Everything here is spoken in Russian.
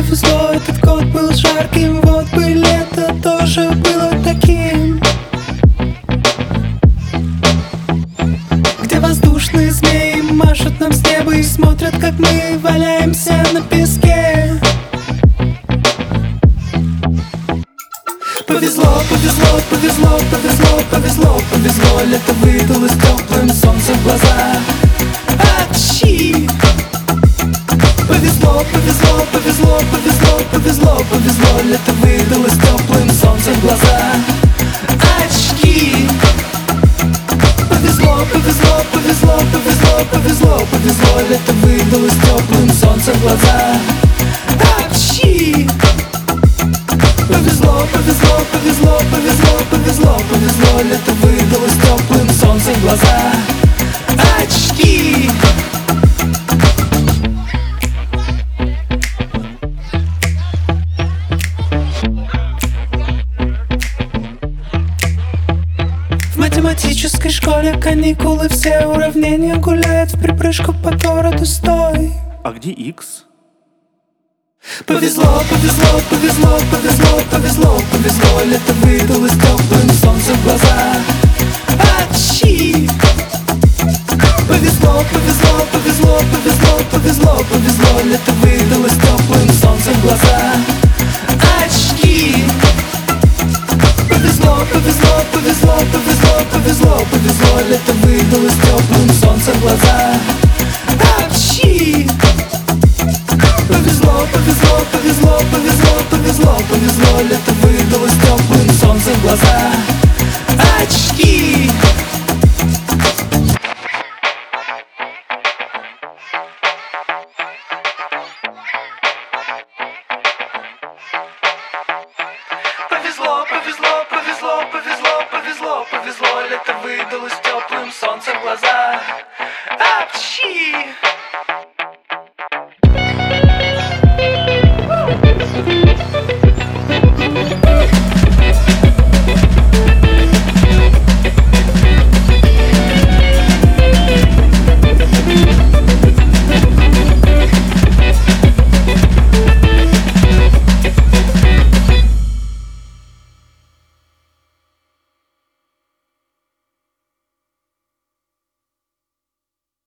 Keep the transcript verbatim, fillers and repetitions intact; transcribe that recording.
повезло, этот год был жарким. Вот бы лето тоже было таким, где воздушные змеи машут нам с неба и смотрят, как мы валяемся на песке. Повезло, повезло, повезло, повезло, повезло, повезло. Лето выдалось теплым, солнце в глаза. Ачи! Повезло, повезло, повезло, повезло, повезло, повезло. Лето выдалось теплым, солнце в глаза. Очки! Повезло, повезло, повезло, повезло, повезло, повезло. Лето выдалось теплым, солнце в глаза. Очки! Повезло, повезло, повезло, повезло, повезло, повезло. Лето выдалось теплым, солнце в глаза. Очки! В математической школе каникулы, все уравнения гуляют в припрыжку по городу, стой. А где Икс? Повезло, повезло, повезло, повезло, повезло, повезло. Лето выдалось теплым, солнце в глаза. Ачи! Повезло, повезло, повезло, повезло, повезло, повезло. Лето выдалось теплым, солнце в глаза. Очки! Повезло, повезло, повезло, повезло, повезло, повезло. Лето выдалось теплым, солнце в глаза. Очки! Повезло, повезло, повезло, повезло, повезло, повезло. Лето выдалось теплым, солнце в глаза. Очки! Повезло, повезло, повезло, повезло, повезло, повезло. Лето выдалось теплым, солнце в глаза. Апчи!